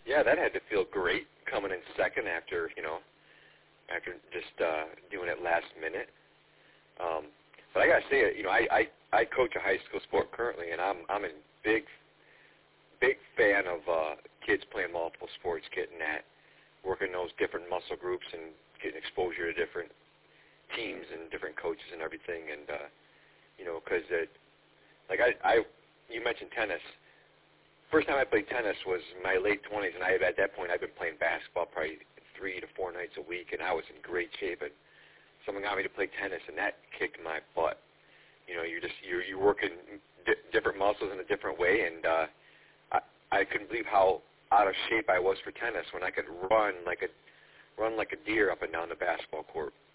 Yeah, that had to feel great coming in second after just doing it last minute. But I gotta say, I coach a high school sport currently, and I'm a big fan of kids playing multiple sports, getting that, working those different muscle groups and getting exposure to different teams and different coaches and everything. And because you mentioned tennis. First time I played tennis was in my late 20s, and at that point I've been playing basketball probably 3 to 4 nights a week, and I was in great shape. And someone got me to play tennis, and that kicked my butt. You're working different muscles in a different way, and I couldn't believe how out of shape I was for tennis when I could run like a deer up and down the basketball court.